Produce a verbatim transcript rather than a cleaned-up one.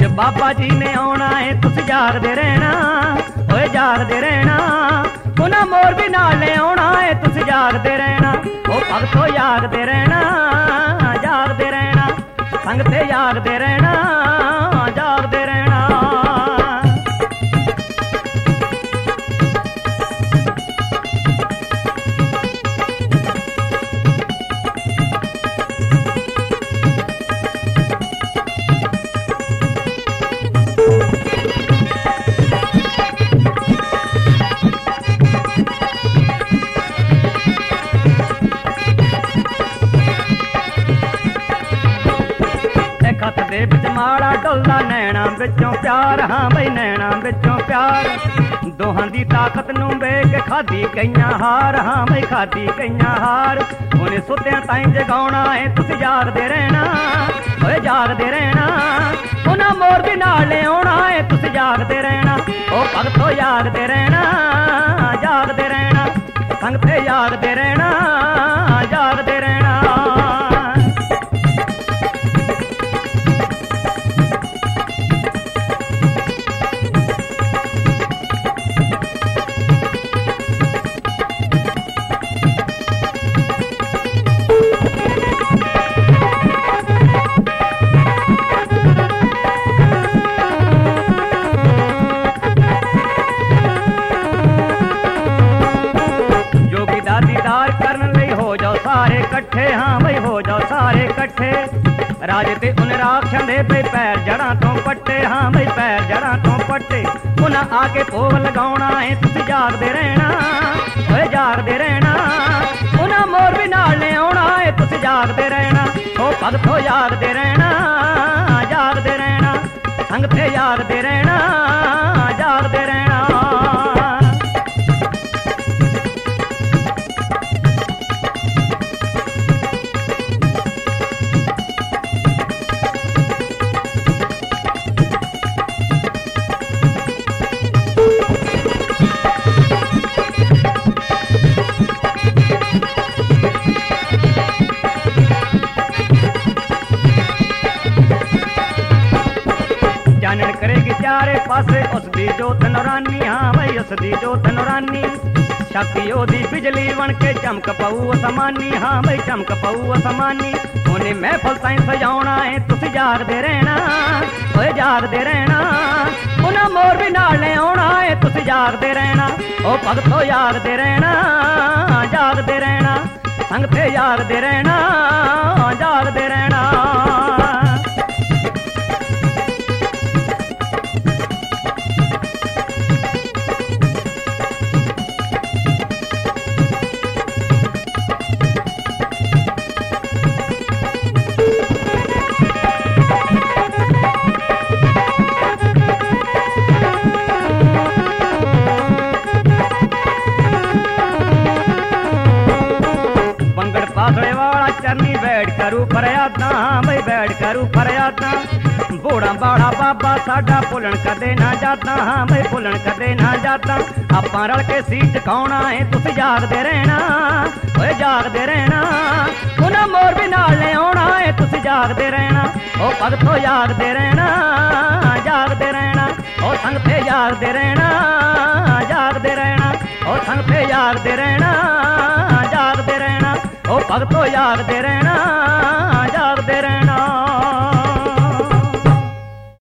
बाबा जी ने आना है तुसी जागदे रहना, ओए जागदे रहना। उन्हां मोर भी नाल ने आना है तुसी जागदे रहना, ओ भगतो जागदे रहना, जागदे रहना। संगते जागदे रहना, जागदे रहना। खत दे विच माड़ा डुलदा नैना विचों प्यार, हाँ बई नैना विचों प्यार। दोहां दी ताकत नूं वेख के खाधी कईयां हार, हाँ बई खाधी कईयां हार। उन्हें सुत्तियां ताईं जगाउणा है तुसी जागदे रहना, ओए जागदे रहना। उन्हां मोर भी नाल ले आउणा है तुसी जागदे रहना, ओ भगतो जागदे रहना, जागदे रहना। संगते जागदे रहना, जागदे रहना। दीदार करन लई हो जाओ सारे कट्ठे, हाँ बई हो जाओ सारे कट्ठे। राजे ते उन राक्षां दे पे पैर जड़ां तो पट्टे, हाँ बई पैर जड़ां तो पट्टे। उन्हां आके भोग लगाउणा है तुसी जागदे रहना, ओए जागदे रहना। उन्हां मोर भी नाल ने आउणा है तुसी जागदे रहना, ओ भगतो जागदे रहना, जागदे रहना। संगते जागदे रहना, जागदे रहना। चानण करेगी चारे पासे उसदी जोत नौरानी, हाँ भाई उसदी जोत नौरानी। शक्ति ओदी बिजली बन के चमक पऊ असमानी, हाँ भाई चमक पऊ असमानी। उन्हें महफल ताईं सजाउणा है तुसी जागदे रहना, ओए जागदे रहना। उन्हां मोर भी नाल ने आउणा है तुसी जागदे रहना, ओ भगतो जागदे रहना, जागदे रहना। संगते जागदे रहना, जागदे रहना। पासड़े वाला चरनी बैठ करू फरियादा, बई बैठ करू फरियादा। बूढ़ा बाड़ा बाबा साडा भुलन कदे ना जाता, हाँ बई भुलन कदे ना जाता। आपां रल के सीट चुकाउणा है तुसी जागदे रहना, ओए जागदे रहना। उन्हां मोर भी नाल ने आउणा है तुसी जागदे रहना, ओ भगतो जागदे रहना, जागदे रहना। ओ संगते जागदे रहना, जागदे रहना। ओ संगते जागदे रहना, जागदे रहना। ओ भगतो जागदे रहना।